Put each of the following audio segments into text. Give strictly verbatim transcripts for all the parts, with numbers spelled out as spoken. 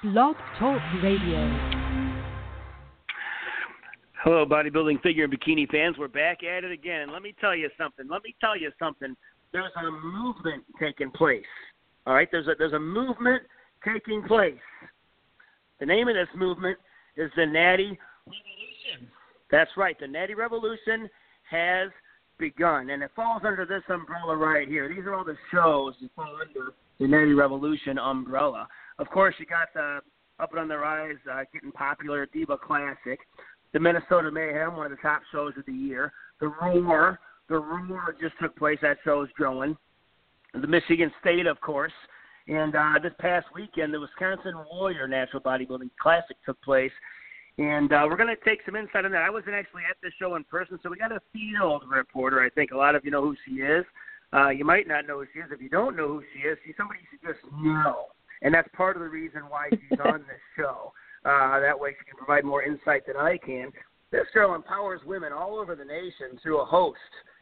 Blog Talk Radio. Hello, bodybuilding figure and bikini fans. We're back at it again. Let me tell you something. Let me tell you something. There's a movement taking place. All right? There's a, there's a movement taking place. The name of this movement is the Natty Revolution. That's right. The Natty Revolution has begun, and it falls under this umbrella right here. These are all the shows that fall under the Natty Revolution umbrella. Of course, you got the Up and on the Rise, uh, getting popular, Diva Classic. The Minnesota Mayhem, one of the top shows of the year. The Roar, the Roar just took place. That show is growing. The Michigan State, of course. And uh, this past weekend, the Wisconsin Warrior Natural Bodybuilding Classic took place. And uh, we're going to take some insight on that. I wasn't actually at this show in person, so we got a field reporter. I think a lot of you know who she is. Uh, you might not know who she is. If you don't know who she is, she's somebody you should just know. And that's part of the reason why she's on this show. Uh, that way she can provide more insight than I can. This girl empowers women all over the nation through a host,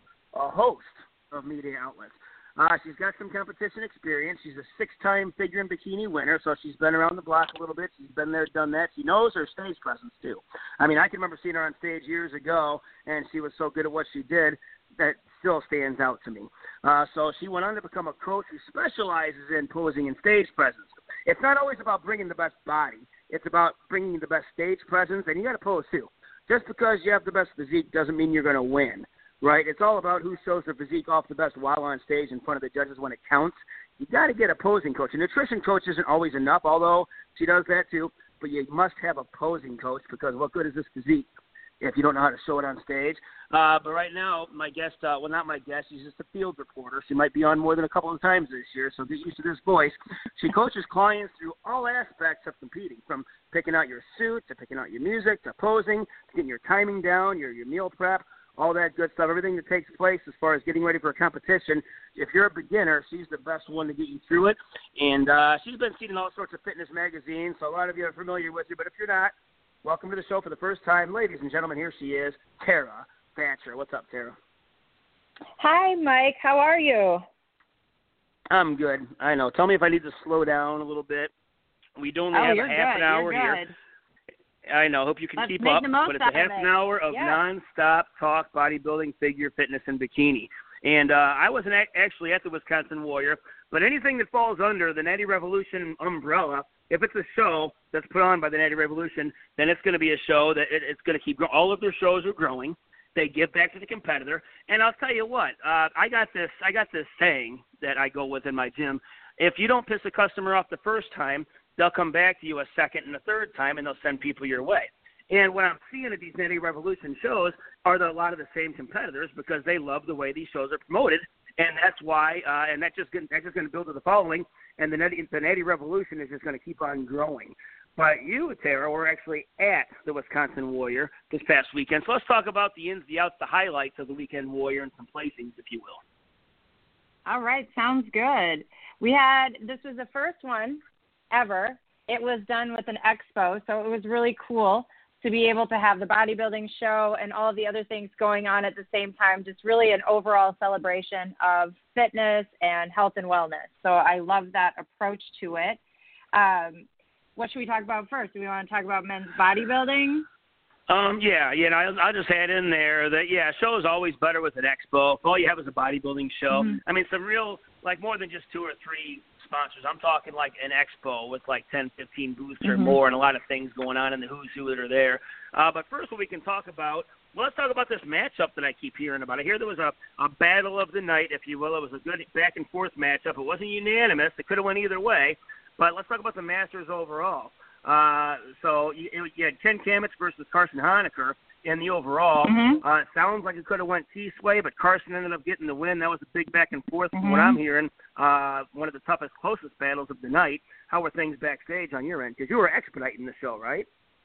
a host of media outlets. Uh, she's got some competition experience. She's a six-time figure and bikini winner, so she's been around the block a little bit. She's been there, done that. She knows her stage presence, too. I mean, I can remember seeing her on stage years ago, and she was so good at what she did that still stands out to me. Uh, so she went on to become a coach who specializes in posing and stage presence. It's not always about bringing the best body. It's about bringing the best stage presence, and you got to pose, too. Just because you have the best physique doesn't mean you're going to win. Right? It's all about who shows their physique off the best while on stage in front of the judges when it counts. You got to get a posing coach. A nutrition coach isn't always enough, although she does that too. But you must have a posing coach because what good is this physique if you don't know how to show it on stage? Uh, but right now, my guest, uh, well, not my guest, she's just a field reporter. She might be on more than a couple of times this year, so get used to this voice. She coaches clients through all aspects of competing, from picking out your suit to picking out your music to posing, to getting your timing down, your, your meal prep, all that good stuff, everything that takes place as far as getting ready for a competition. If you're a beginner, she's the best one to get you through it. And uh, she's been seen in all sorts of fitness magazines, so a lot of you are familiar with her. But if you're not, welcome to the show for the first time. Ladies and gentlemen, here she is, Tara Thatcher. What's up, Tara? Hi, Mike. How are you? I'm good. I know. Tell me if I need to slow down a little bit. We don't oh, have you're a half good. an hour you're here. Good. I know. Hope you can Let's keep make up. the most But it's out a half of it. an hour of yeah. nonstop talk, bodybuilding, figure, fitness, and bikini. And uh, I wasn't a- actually at the Wisconsin Warrior, but anything that falls under the Natty Revolution umbrella, if it's a show that's put on by the Natty Revolution, then it's going to be a show that it, it's going to keep growing. All of their shows are growing. They give back to the competitor. And I'll tell you what, uh, I got this. I got this saying that I go with in my gym. If you don't piss a customer off the first time, they'll come back to you a second and a third time, and they'll send people your way. And what I'm seeing at these Natty Revolution shows are the, a lot of the same competitors because they love the way these shows are promoted, and that's why. Uh, and that's just gonna, that's just going to build to the following. And the Natty, the Natty Revolution is just going to keep on growing. But you, Tara, were actually at the Wisconsin Warrior this past weekend. So let's talk about the ins, the outs, the highlights of the weekend Warrior, and some placings, if you will. All right, sounds good. We had this was the first one ever. It was done with an expo, so it was really cool to be able to have the bodybuilding show and all of the other things going on at the same time, just really an overall celebration of fitness and health and wellness. So I love that approach to it. Um, what should we talk about first? Do we want to talk about men's bodybuilding? Um, yeah, you know, I'll, I'll just add in there that, yeah, show is always better with an expo. If all you have is a bodybuilding show, Mm-hmm. I mean, some real, like more than just two or three sponsors. I'm talking like an expo with like ten, fifteen booths or Mm-hmm. more and a lot of things going on in the who's who that are there. Uh, but first what we can talk about, well, let's talk about this matchup that I keep hearing about. I hear there was a, a battle of the night, if you will. It was a good back and forth matchup. It wasn't unanimous. It could have went either way. But let's talk about the Masters overall. Uh, so you, you had Ken Kamich versus Carson Honecker in the overall. Mm-hmm. Uh, it sounds like it could have went T-Sway, but Carson ended up getting the win. That was a big back and forth Mm-hmm. from what I'm hearing. Uh, one of the toughest, closest battles of the night. How were things backstage on your end? Because you were expediting the show, right?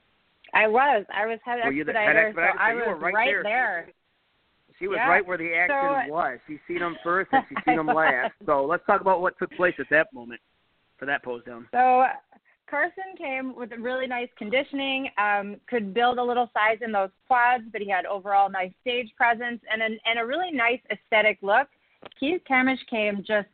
I was. I was head Were you the expediter, head expediter? so I So you was were right right there. there. She was Yeah. right where the action So- was. She's seen them first and she's seen them last. So let's talk about what took place at that moment for that pose down. So Carson came with a really nice conditioning, um, could build a little size in those quads, but he had overall nice stage presence and, an, and a really nice aesthetic look. Keith Kamich came just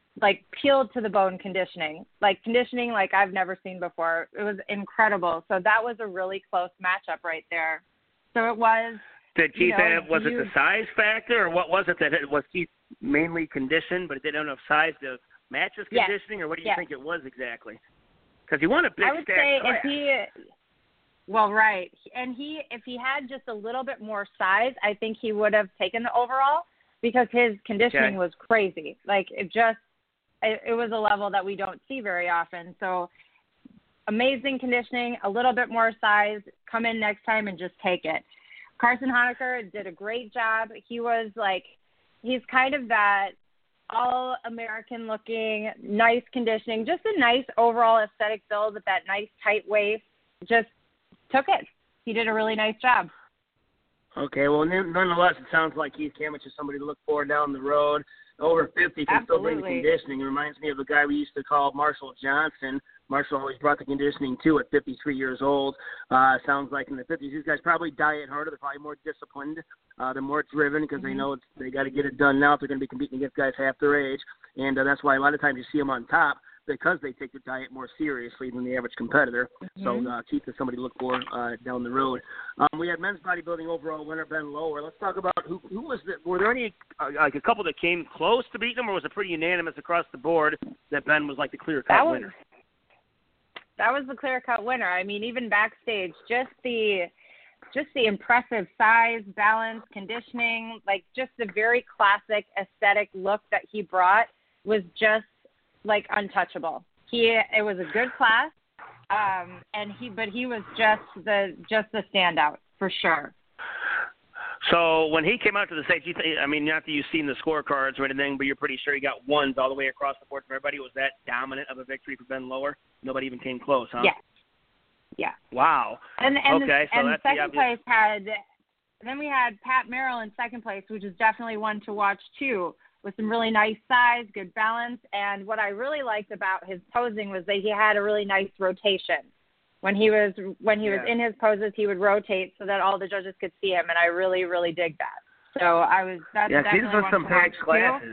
like peeled to the bone conditioning, like conditioning like I've never seen before. It was incredible. So that was a really close matchup right there. So it was. Did Keith you know, have, was you, it the size factor, or what was it that it was Keith mainly conditioned, but it didn't have enough size to match his yes, conditioning, or what do you yes. think it was exactly? Because he won a big I would stack say class. if he, well, right, and he if he had just a little bit more size, I think he would have taken the overall because his conditioning Okay. was crazy. Like it just, it, it was a level that we don't see very often. So amazing conditioning, a little bit more size, come in next time and just take it. Carson Honecker did a great job. He was like, he's kind of that all-American looking, nice conditioning, just a nice overall aesthetic build with that nice tight waist. Just took it. He did a really nice job. Okay, well, nonetheless, it sounds like Keith Kamich is somebody to look for down the road. Over fifty can still bring the Absolutely. conditioning. It reminds me of a guy we used to call Marshall Johnson. Marshall always brought the conditioning, too, at fifty-three years old. Uh, sounds like in the fifties, these guys probably diet harder. They're probably more disciplined. Uh, they're more driven because mm-hmm. they know it's, they got to get it done now if they're going to be competing against guys half their age. And uh, that's why a lot of times you see them on top, because they take their diet more seriously than the average competitor. Mm-hmm. So uh, Keith is somebody to look for uh, down the road. Um, we had men's bodybuilding overall winner Ben Lower. Let's talk about who who was the, were there any uh, like a couple that came close to beating him, or was it pretty unanimous across the board that Ben was like the clear cut was, winner? That was the clear cut winner. I mean, even backstage, just the just the impressive size, balance, conditioning, like just the very classic aesthetic look that he brought was just like untouchable. He it was a good class, um, and he but he was just the just the standout for sure. So when he came out to the stage, you th- I mean, not that you've seen the scorecards or anything, but you're pretty sure he got ones all the way across the board from everybody. Was that dominant of a victory for Ben Lower? Nobody even came close, huh? Yeah. Yeah. Wow. And and, okay, the, so and that's second the place had then we had Pat Merrill in second place, which is definitely one to watch too, with some really nice size, good balance. And what I really liked about his posing was that he had a really nice rotation. When he was when he yeah. was in his poses, he would rotate so that all the judges could see him, and I really, really dig that. So I was that's yeah, definitely these are one some to packed watch classes. too.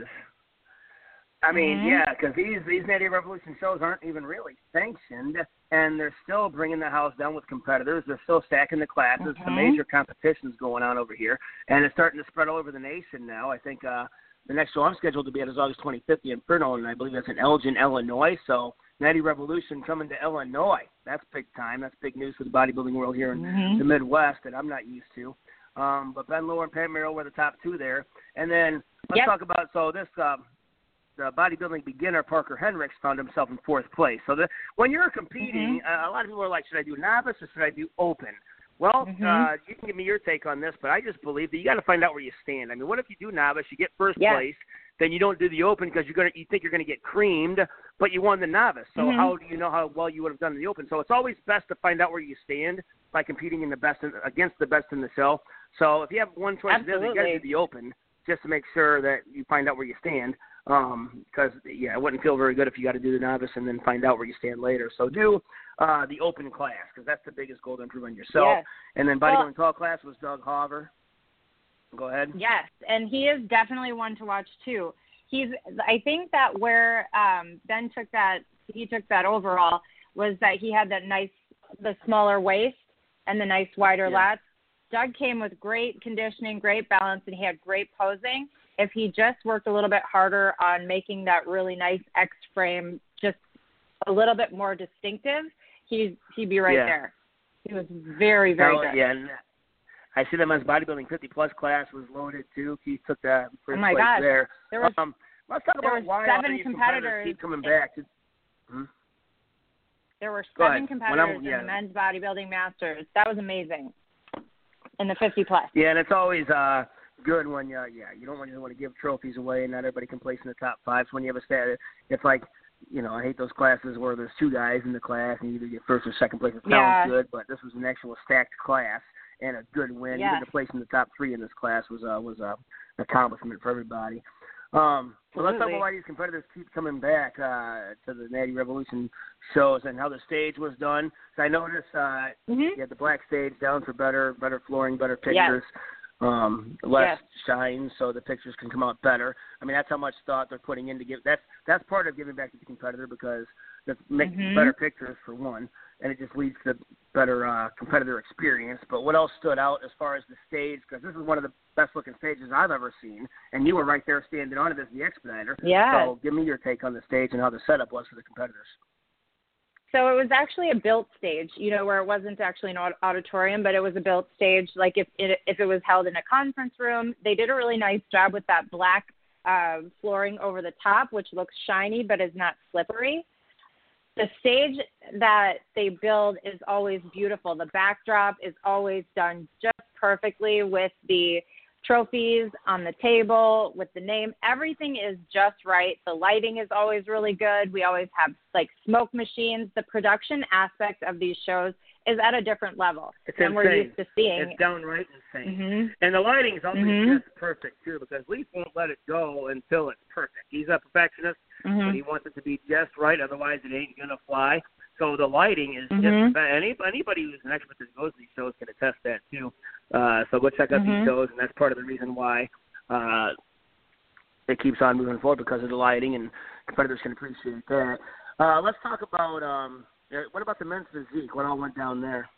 I mean, mm-hmm. yeah, because these these Native Revolution shows aren't even really sanctioned, and they're still bringing the house down with competitors. They're still stacking the classes. Mm-hmm. Some major competitions going on over here, and it's starting to spread all over the nation now. I think uh, the next show I'm scheduled to be at is August twenty-fifth in Inferno, and I believe that's in Elgin, Illinois. So Natty Revolution coming to Illinois. That's big time. That's big news for the bodybuilding world here in mm-hmm. the Midwest that I'm not used to. Um, but Ben Lower and Pat Merrill were the top two there. And then let's yep. talk about, so this uh, the bodybuilding beginner, Parker Hendricks, found himself in fourth place. So the, when you're competing, mm-hmm. uh, a lot of people are like, should I do novice or should I do open? Well, mm-hmm. uh, you can give me your take on this, but I just believe that you got to find out where you stand. I mean, what if you do novice, you get first yeah. place, then you don't do the open because you're gonna you think you're gonna get creamed, but you won the novice. So mm-hmm. how do you know how well you would have done in the open? So it's always best to find out where you stand by competing in the best in, against the best in the show. So if you have one choice, to do, you got to do the open just to make sure that you find out where you stand. Um, because yeah, it wouldn't feel very good if you got to do the novice and then find out where you stand later. So do uh, the open class because that's the biggest goal to improve on yourself. Yes. And then bodybuilding well, tall class was Doug Hauver. Go ahead. Yes, and he is definitely one to watch too. He's. I think that where um, Ben took that, he took that overall was that he had that nice, the smaller waist and the nice wider yeah. lats. Doug came with great conditioning, great balance, and he had great posing. If he just worked a little bit harder on making that really nice X frame just a little bit more distinctive, he'd he'd be right yeah. there. He was very, very now, good. Yeah. I see them as bodybuilding fifty plus class was loaded too. He took that first oh my place gosh. there. There was, um, let's talk there about was why seven all these competitors. competitors keep coming back. To, hmm? There were Go seven ahead. competitors yeah. in the men's bodybuilding masters. That was amazing. In the fifty plus. Yeah, and it's always uh, good when you yeah you don't want to want to give trophies away and not everybody can place in the top five. So when you have a stat, it's like you know I hate those classes where there's two guys in the class and you either get first or second place. It sounds yeah. good, but this was an actual stacked class and a good win. Yes. Even to place in the top three in this class was uh, was a uh, accomplishment for everybody. Um, so let's talk about why these competitors keep coming back uh, to the Natty Revolution shows and how the stage was done. So I noticed uh, mm-hmm. you had the black stage down for better, better flooring, better pictures. Yes. um, less yes. shine, so the pictures can come out better. I mean, that's how much thought they're putting in to give. That's that's part of giving back to the competitor because that's making Mm-hmm. better pictures for one, and it just leads to better uh, competitor experience. But what else stood out as far as the stage? Because this is one of the best looking stages I've ever seen, and you were right there standing on it as the expediter. Yeah. So give me your take on the stage and how the setup was for the competitors. So it was actually a built stage, you know, where it wasn't actually an auditorium, but it was a built stage. Like if it, if it was held in a conference room, they did a really nice job with that black uh, flooring over the top, which looks shiny but is not slippery. The stage that they build is always beautiful. The backdrop is always done just perfectly with the trophies on the table, with the name. Everything is just right. The lighting is always really good. We always have like smoke machines. The production aspect of these shows is at a different level it's than insane. we're used to seeing. It's downright insane. Mm-hmm. And the lighting is always Mm-hmm. just perfect, too, because Leaf won't let it go until it's perfect. He's a perfectionist, Mm-hmm. but he wants it to be just right, otherwise it ain't going to fly. So the lighting is Mm-hmm. just – any, anybody who's an expert that goes to these shows can attest that, too. Uh, so go check out Mm-hmm. these shows, and that's part of the reason why uh, it keeps on moving forward, because of the lighting, and competitors can appreciate that. Uh, let's talk about um, – what about the men's physique? What all went down there?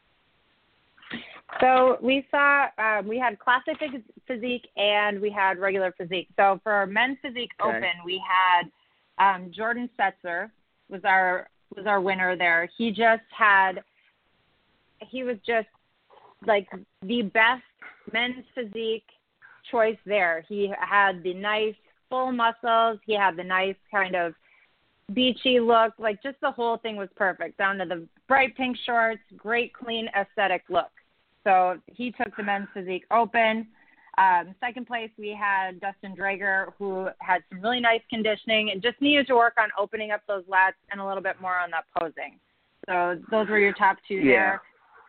So we saw, um, we had classic phys- physique and we had regular physique. So for our men's physique Okay. open, we had um, Jordan Setzer was our was our winner there. He just had, he was just like the best men's physique choice there. He had the nice full muscles. He had the nice kind of beachy look. Like just the whole thing was perfect, down to the bright pink shorts, great clean aesthetic look. So he took the men's physique open. Um, second place, we had Dustin Drager, who had some really nice conditioning and just needed to work on opening up those lats and a little bit more on that posing. So those were your top two Yeah. there.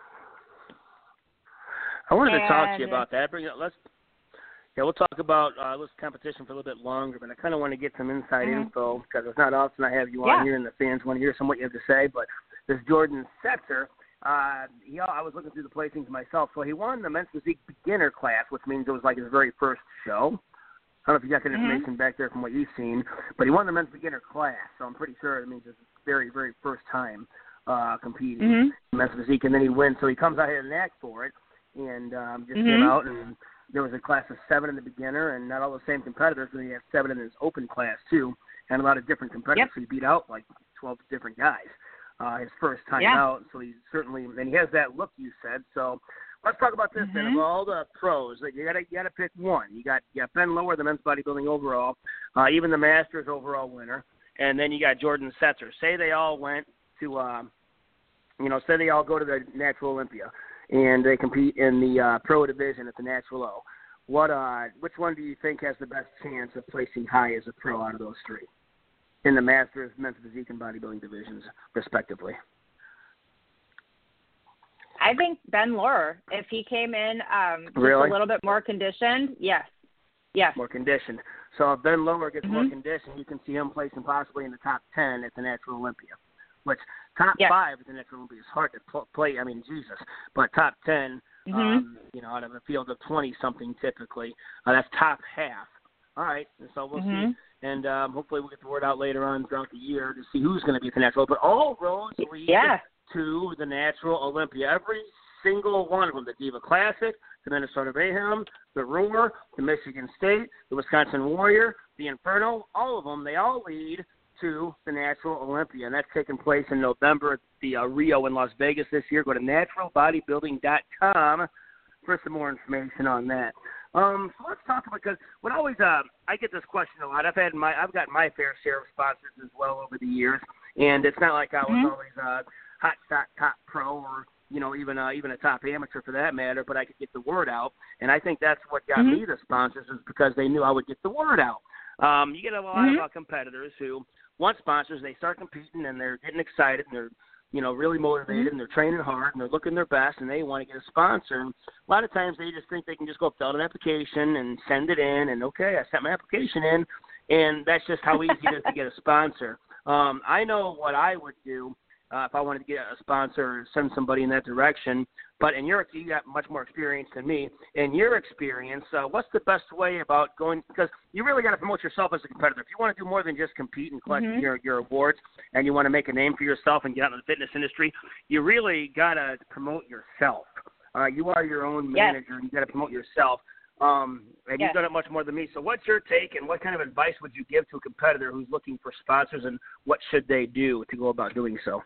I wanted and, to talk to you about that. Bring it. Let's. Yeah, we'll talk about uh, this competition for a little bit longer, but I kind of want to get some inside mm-hmm. info because it's not often I have you on yeah. here and the fans want to hear some what you have to say. But this Jordan Setzer, uh, he, I was looking through the placings myself. So he won the men's physique beginner class, which means it was like his very first show. I don't know if you got that mm-hmm. information back there from what you've seen, but he won the men's beginner class, so I'm pretty sure it means it's his very, very first time uh, competing mm-hmm. in men's physique, and then he wins. So he comes out here and act for it, and um, just mm-hmm. came out, and there was a class of seven in the beginner, and not all the same competitors, but he had seven in his open class too, and a lot of different competitors. Yep. So he beat out like twelve different guys. Uh, his first time yeah. out, so he's certainly, and he has that look you said. So let's talk about this mm-hmm. then. Of all the pros, like you gotta you gotta pick one. You got you got Ben Lower, the men's bodybuilding overall, uh, even the Masters overall winner, and then you got Jordan Setzer. Say they all went to, um, you know, say they all go to the Natural Olympia, and they compete in the uh, pro division at the Natural O. What uh, which one do you think has the best chance of placing high as a pro out of those three in the Masters, men's physique, and bodybuilding divisions, respectively? I think Ben Lohr, if he came in um, just really? a little bit more conditioned, yes. Yes. More conditioned. So if Ben Lower gets mm-hmm. more conditioned, you can see him placing possibly in the top ten at the Natural Olympia, which top yes. five at the Natural Olympia is hard to pl- play. I mean, Jesus. But top ten, mm-hmm. um, you know, out of a field of twenty-something typically, uh, that's top half. All right, and so we'll mm-hmm. see. And um, hopefully we'll get the word out later on throughout the year to see who's going to be at the Natural. But all roads lead yeah. to the Natural Olympia. Every single one of them, the Diva Classic, the Minnesota Mayhem, the Roar, the Michigan State, the Wisconsin Warrior, the Inferno, all of them, they all lead to the Natural Olympia. And that's taking place in November at the uh, Rio in Las Vegas this year. Go to natural bodybuilding dot com for some more information on that. Um, so let's talk about, because what always uh, I get this question a lot. I've had my I've got my fair share of sponsors as well over the years, and it's not like I was mm-hmm. always a hot shot top pro or you know even uh, even a top amateur for that matter. But I could get the word out, and I think that's what got mm-hmm. me the sponsors is because they knew I would get the word out. Um, you get a lot mm-hmm. of uh, competitors who want sponsors. They start competing and they're getting excited and they're you know, really motivated, mm-hmm. and they're training hard, and they're looking their best, and they want to get a sponsor. And a lot of times they just think they can just go fill out an application and send it in, and, okay, I sent my application in, and that's just how easy it is to get a sponsor. Um, I know what I would do uh, if I wanted to get a sponsor or send somebody in that direction. But in your, you got much more experience than me. In your experience, uh, what's the best way about going? Because you really got to promote yourself as a competitor. If you want to do more than just compete and collect mm-hmm. your, your awards, and you want to make a name for yourself and get out in the fitness industry, you really got to promote yourself. Uh, you are your own manager, yes. and you got to promote yourself. Um, and yes. you've done it much more than me. So what's your take, and what kind of advice would you give to a competitor who's looking for sponsors, and what should they do to go about doing so?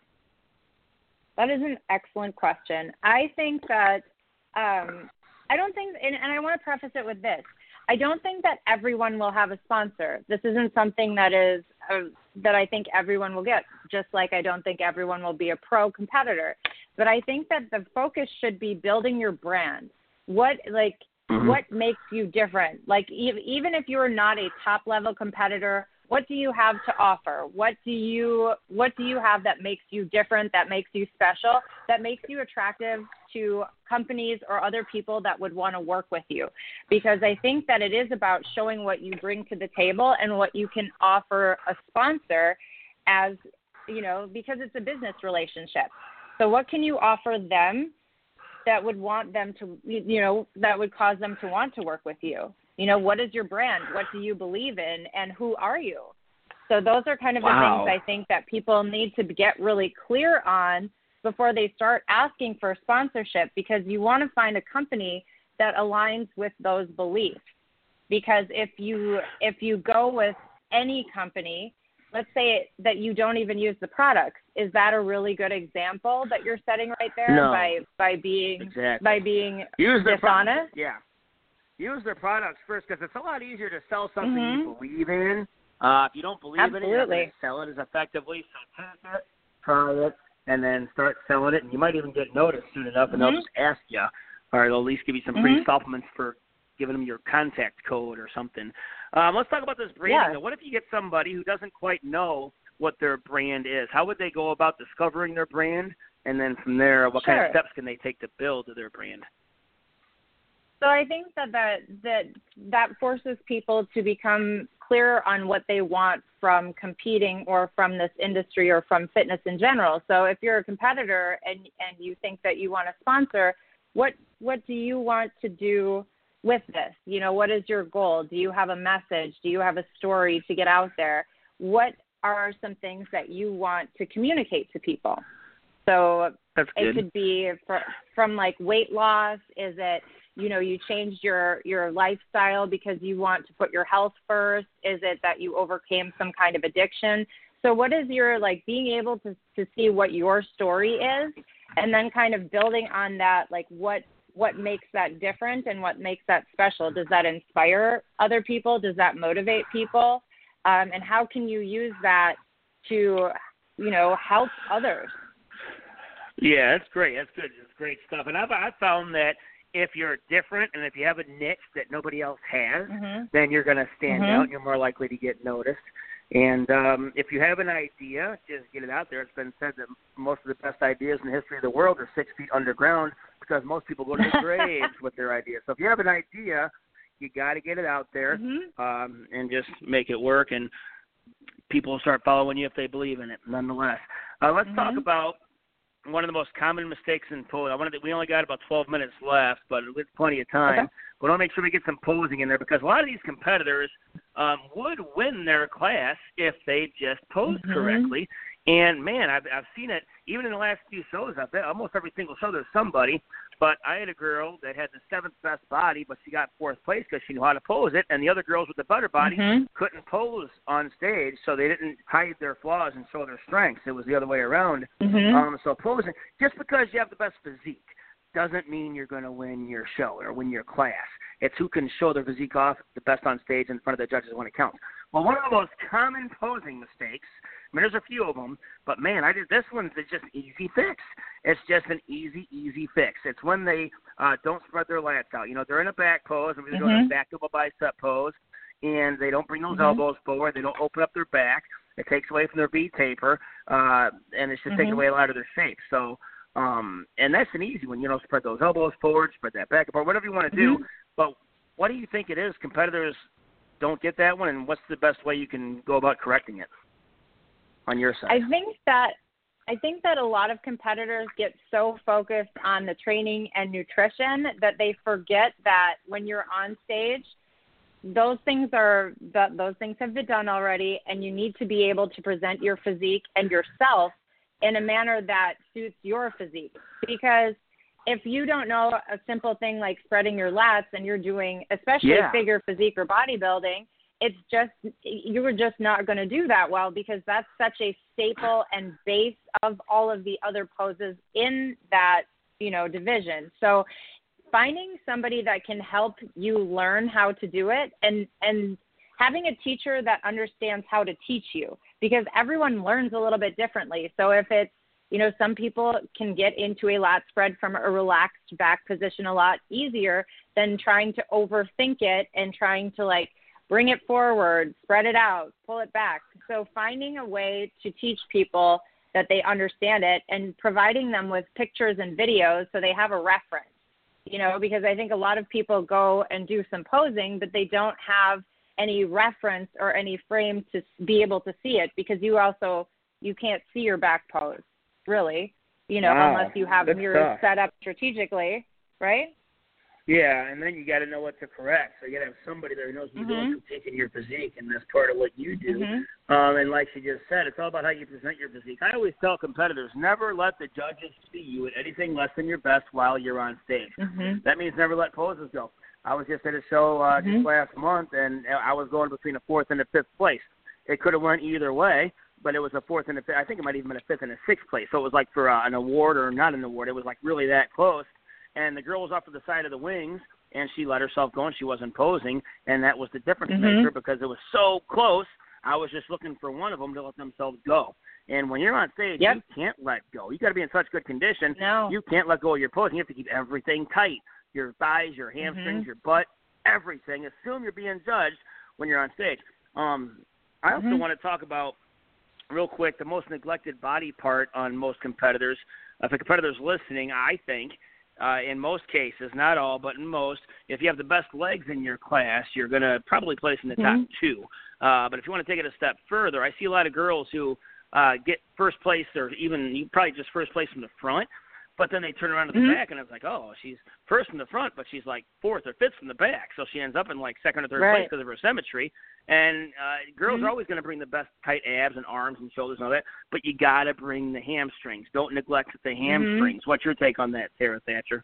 That is an excellent question. I think that um, I don't think, and, and I want to preface it with this. I don't think that everyone will have a sponsor. This isn't something that is uh, that I think everyone will get, just like I don't think everyone will be a pro competitor. But I think that the focus should be building your brand. What, like, mm-hmm. what makes you different? Like, e- even if you're not a top-level competitor, what do you have to offer? What do you what do you have that makes you different, that makes you special, that makes you attractive to companies or other people that would want to work with you? Because I think that it is about showing what you bring to the table and what you can offer a sponsor as, you know, because it's a business relationship. So what can you offer them that would want them to, you know, that would cause them to want to work with you? You know, what is your brand? What do you believe in? And who are you? So those are kind of wow. the things I think that people need to get really clear on before they start asking for sponsorship, because you want to find a company that aligns with those beliefs. Because if you if you go with any company, let's say that you don't even use the products, is that a really good example that you're setting right there no. by by being exactly. by being use dishonest? Products. Yeah. Use their products first, because it's a lot easier to sell something mm-hmm. you believe in. Uh, if you don't believe Absolutely. in it, you're not going to sell it as effectively. So take it, try it, and then start selling it. And you might even get noticed soon enough, and mm-hmm. they'll just ask you, or they'll at least give you some mm-hmm. free supplements for giving them your contact code or something. Um, let's talk about this branding. Yeah. What if you get somebody who doesn't quite know what their brand is? How would they go about discovering their brand? And then from there, what sure. kind of steps can they take to build their brand? So I think that that, that that forces people to become clear on what they want from competing or from this industry or from fitness in general. So if you're a competitor and, and you think that you want to sponsor, what what do you want to do with this? You know, what is your goal? Do you have a message? Do you have a story to get out there? What are some things that you want to communicate to people? So That's good. It could be for, from like weight loss. Is it, you know, you changed your, your lifestyle because you want to put your health first? Is it that you overcame some kind of addiction? So what is your, like, being able to, to see what your story is, and then kind of building on that, like what, what makes that different and what makes that special? Does that inspire other people? Does that motivate people? Um, and how can you use that to, you know, help others? Yeah, that's great. That's good. That's great stuff. And I've, I've found that if you're different and if you have a niche that nobody else has, mm-hmm. then you're going to stand mm-hmm. out and you're more likely to get noticed. And um, if you have an idea, just get it out there. It's been said that most of the best ideas in the history of the world are six feet underground, because most people go to the graves with their ideas. So if you have an idea, you got to get it out there mm-hmm. um, and just make it work. And people will start following you if they believe in it, nonetheless. Uh, let's mm-hmm. talk about one of the most common mistakes in posing. I wanted to, we only got about twelve minutes left, but with plenty of time. Okay. But I want to make sure we get some posing in there, because a lot of these competitors um, would win their class if they just posed mm-hmm. correctly. And, man, I've, I've seen it even in the last few shows. I've been, almost every single show there's somebody. But I had a girl that had the seventh best body, but she got fourth place because she knew how to pose it. And the other girls with the better body mm-hmm. couldn't pose on stage, so they didn't hide their flaws and show their strengths. It was the other way around. Mm-hmm. Um, so posing, just because you have the best physique doesn't mean you're going to win your show or win your class. It's who can show their physique off the best on stage in front of the judges when it counts. Well, one of the most common posing mistakes, I mean, there's a few of them, but, man, I did, this one's just easy fix. It's just an easy, easy fix. It's when they uh, don't spread their lats out. You know, they're in a back pose, and they mm-hmm. go to a back of a bicep pose, and they don't bring those mm-hmm. elbows forward. They don't open up their back. It takes away from their V taper, uh, and it's just mm-hmm. taking away a lot of their shape. So, um, and that's an easy one. You know, spread those elbows forward, spread that back apart, whatever you want to mm-hmm. do. But what do you think it is competitors don't get that one, and what's the best way you can go about correcting it on your side? I think that I think that a lot of competitors get so focused on the training and nutrition that they forget that when you're on stage, those things are that those things have been done already, and you need to be able to present your physique and yourself in a manner that suits your physique. Because if you don't know a simple thing like spreading your lats and you're doing, especially Yeah. figure physique or bodybuilding, it's just, you were just not going to do that well, because that's such a staple and base of all of the other poses in that, you know, division. So finding somebody that can help you learn how to do it, and, and having a teacher that understands how to teach you, because everyone learns a little bit differently. So if it's, you know, some people can get into a lat spread from a relaxed back position a lot easier than trying to overthink it and trying to like bring it forward, spread it out, pull it back. So finding a way to teach people that they understand it and providing them with pictures and videos so they have a reference, you know, because I think a lot of people go and do some posing, but they don't have any reference or any frame to be able to see it, because you also, you can't see your back pose, really, you know, Wow, unless you have that's mirrors tough. set up strategically, right? Yeah, and then you got to know what to correct. So you got to have somebody there who knows what you're doing, Mhm. critiquing your physique, and that's part of what you do. Mm-hmm. Um, and like she just said, it's all about how you present your physique. I always tell competitors, never let the judges see you at anything less than your best while you're on stage. Mm-hmm. That means never let poses go. I was just at a show uh, Mhm. just last month, and I was going between a fourth and a fifth place. It could have went either way, but it was a fourth and a fifth. I think it might even been a fifth and a sixth place. So it was like for uh, an award or not an award. It was like really that close. And the girl was off to the side of the wings, and she let herself go, and she wasn't posing, and that was the difference Mhm. maker, because it was so close. I was just looking for one of them to let themselves go. And when you're on stage, Yep. you can't let go. You got to be in such good condition. No. You can't let go of your posing. You have to keep everything tight. Your thighs, your hamstrings, Mhm. your butt, everything. Assume you're being judged when you're on stage. Um, I also Mhm. want to talk about, real quick, the most neglected body part on most competitors. If a competitor's listening, I think, uh, in most cases, not all, but in most, if you have the best legs in your class, you're going to probably place in the Mhm. top two. Uh, but if you want to take it a step further, I see a lot of girls who uh, get first place, or even you probably just first place from the front, but then they turn around to the Mhm. back, and I was like, oh, she's first from the front, but she's like fourth or fifth from the back. So she ends up in like second or third Right. place because of her symmetry. And uh, girls Mhm. are always going to bring the best tight abs and arms and shoulders and all that, but you got to bring the hamstrings. Don't neglect the hamstrings. What's your take on that, Tara Thatcher?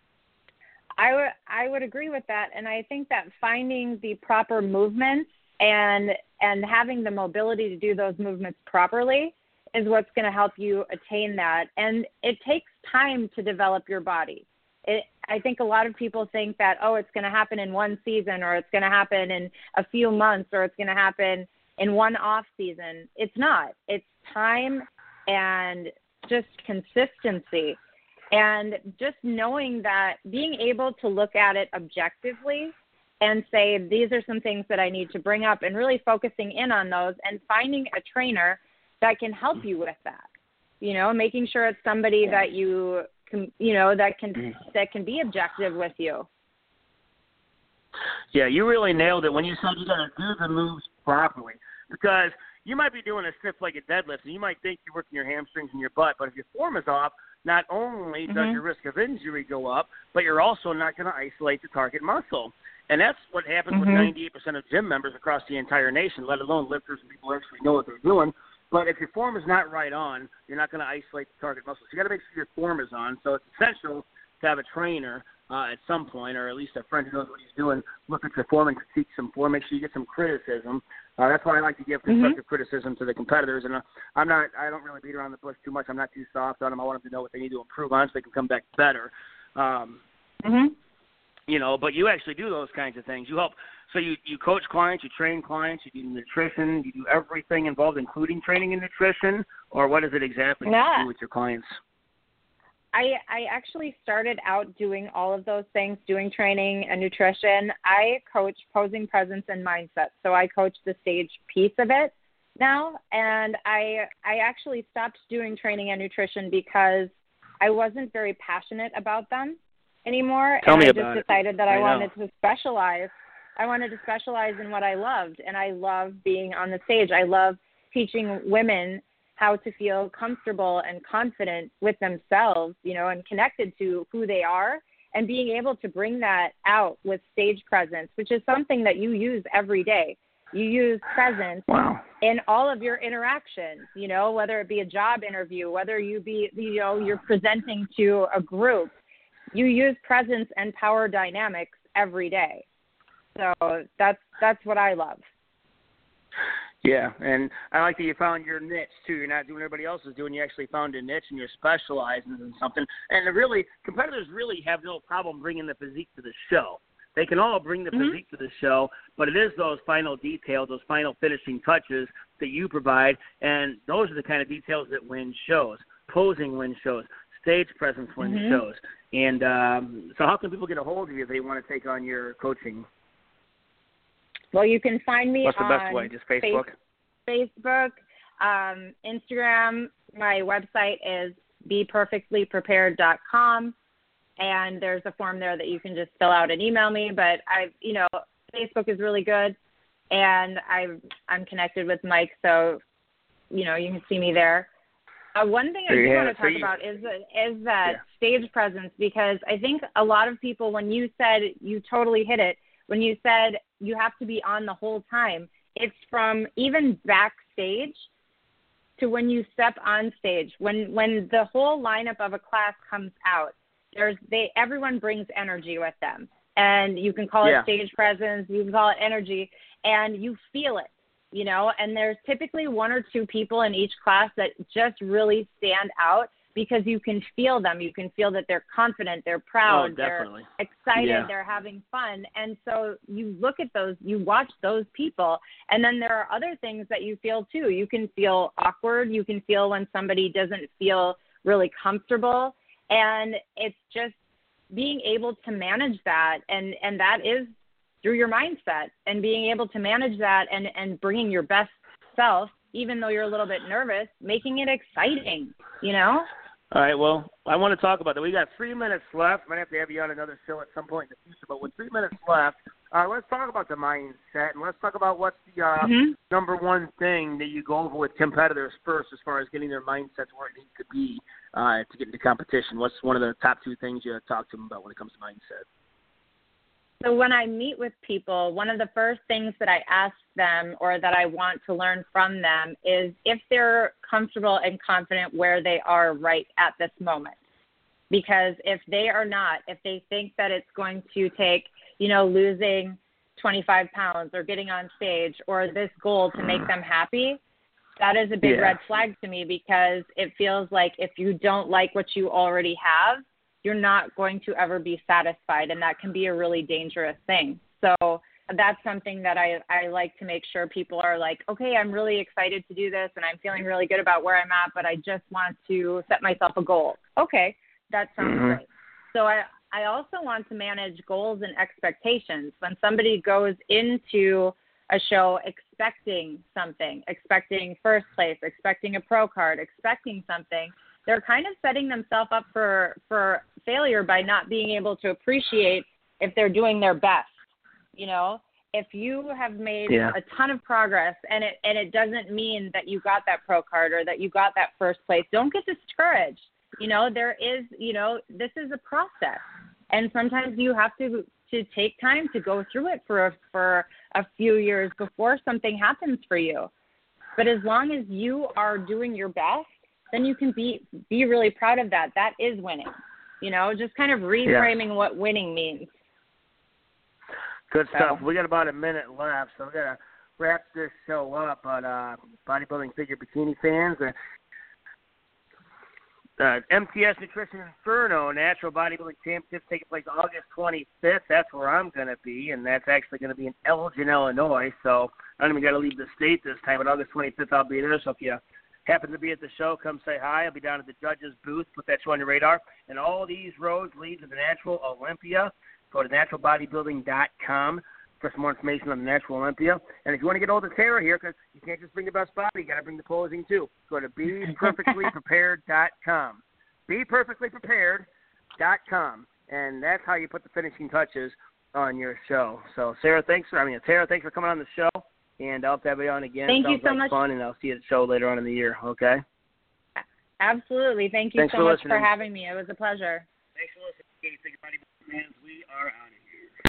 I would I would agree with that, and I think that finding the proper movements and and having the mobility to do those movements properly is what's going to help you attain that. And it takes time to develop your body. It, I think a lot of people think that, oh, it's going to happen in one season, or it's going to happen in a few months, or it's going to happen in one off season. It's not. It's time and just consistency. And just knowing that, being able to look at it objectively and say, these are some things that I need to bring up, and really focusing in on those and finding a trainer that can help you with that. You know, making sure it's somebody that you can, you know, that can, that can be objective with you. Yeah, you really nailed it when you said you got to do the moves properly, because you might be doing a stiff-legged deadlift, and you might think you're working your hamstrings and your butt, but if your form is off, not only does Mhm. your risk of injury go up, but you're also not going to isolate the target muscle. And that's what happens with Mhm. ninety-eight percent of gym members across the entire nation, let alone lifters and people who actually know what they're doing. But if your form is not right on, you're not going to isolate the target muscle. So you got to make sure your form is on. So it's essential to have a trainer uh, at some point, or at least a friend who knows what he's doing, look at your form and critique some form, make sure you get some criticism. Uh, that's why I like to give constructive Mhm. criticism to the competitors. And uh, I'm not, I don't really beat around the bush too much. I'm not too soft on them. I want them to know what they need to improve on so they can come back better. Um, Mhm. you know, but you actually do those kinds of things. You help. So you, you coach clients, you train clients, you do nutrition, you do everything involved, including training and nutrition, or what is it exactly Yeah. you do with your clients? I, I actually started out doing all of those things, doing training and nutrition. I coach posing, presence, and mindset. So I coach the stage piece of it now. And I I actually stopped doing training and nutrition because I wasn't very passionate about them anymore. Tell and me I about just it. decided that I I, know. wanted to specialize. I wanted to specialize in what I loved. And I love being on the stage. I love teaching women how to feel comfortable and confident with themselves, you know, and connected to who they are, and being able to bring that out with stage presence, which is something that you use every day. You use presence wow. in all of your interactions, you know, whether it be a job interview, whether you be, you know, you're presenting to a group, you use presence and power dynamics every day. So that's, that's what I love. Yeah, and I like that you found your niche, too. You're not doing what everybody else is doing. You actually found a niche, and you're specializing in something. And really, competitors really have no problem bringing the physique to the show. They can all bring the mm-hmm. physique to the show, but it is those final details, those final finishing touches that you provide, and those are the kind of details that win shows. Posing wins shows. Stage presence wins mm-hmm. shows. And um, so how can people get a hold of you if they want to take on your coaching? Well, you can find me What's the on best way? Just Facebook? Face, Facebook, um, Instagram. My website is be perfectly prepared dot com, and there's a form there that you can just fill out and email me. But I, you know, Facebook is really good, and I I'm connected with Mike, so you know you can see me there. Uh, one thing I do want to talk so about is is that yeah. stage presence, because I think a lot of people, when you said, you totally hit it, when you said you have to be on the whole time, it's from even backstage to when you step on stage. When when the whole lineup of a class comes out, there's they everyone brings energy with them, and you can call yeah. it stage presence, you can call it energy, and you feel it. You know, and there's typically one or two people in each class that just really stand out because you can feel them. You can feel that they're confident, they're proud, oh, they're definitely. excited, yeah. they're having fun. And so you look at those, you watch those people, and then there are other things that you feel too. You can feel awkward. You can feel when somebody doesn't feel really comfortable. And it's just being able to manage that. And, and that is through your mindset, and being able to manage that and, and bringing your best self, even though you're a little bit nervous, making it exciting, you know? All right, well, I want to talk about that. We got three minutes left. Might have to have you on another show at some point in the future, but with three minutes left, uh, let's talk about the mindset, and let's talk about what's the uh, mm-hmm. number one thing that you go over with competitors first as far as getting their mindset to where it needs to be uh, to get into competition. What's one of the top two things you talk to them about when it comes to mindset? So when I meet with people, one of the first things that I ask them, or that I want to learn from them, is if they're comfortable and confident where they are right at this moment. Because if they are not, if they think that it's going to take, you know, losing twenty-five pounds or getting on stage or this goal to make them happy, that is a big yeah. red flag to me, because it feels like if you don't like what you already have, you're not going to ever be satisfied, and that can be a really dangerous thing. So that's something that I, I like to make sure people are like, okay, I'm really excited to do this, and I'm feeling really good about where I'm at, but I just want to set myself a goal. Okay, that sounds mm-hmm. great. So I, I also want to manage goals and expectations. When somebody goes into a show expecting something, expecting first place, expecting a pro card, expecting something, they're kind of setting themselves up for, for failure by not being able to appreciate if they're doing their best. You know, if you have made yeah. a ton of progress and it, and it doesn't mean that you got that pro card or that you got that first place, don't get discouraged. You know, there is, you know, this is a process, and sometimes you have to, to take time to go through it for, a, for a few years before something happens for you. But as long as you are doing your best, then you can be be really proud of that. That is winning. You know, just kind of reframing yeah. what winning means. Good so. stuff. We got about a minute left, so we're going to wrap this show up. But uh, bodybuilding figure bikini fans, uh, uh, M T S Nutrition Inferno Natural Bodybuilding Championships taking place August twenty-fifth. That's where I'm going to be, and that's actually going to be in Elgin, Illinois. So I don't even got to leave the state this time, but August twenty-fifth I'll be there. So if you happen to be at the show, come say hi. I'll be down at the judges' booth. Put that show on your radar. And all these roads lead to the Natural Olympia. Go to natural bodybuilding dot com for some more information on the Natural Olympia. And if you want to get hold of Tara here, because you can't just bring the best body, you got to bring the posing too. Go to be perfectly prepared dot com. be perfectly prepared dot com. And that's how you put the finishing touches on your show. So, Sarah, thanks for, I mean, Tara, thanks for coming on the show. and I'll have to have you on again. Thank Sounds you so like much. fun, and I'll see you at the show later on in the year, okay? Absolutely. Thank you Thanks so for much listening. for having me. It was a pleasure. Thanks for listening. Bikini Figure Bodybuilding fans. We are out.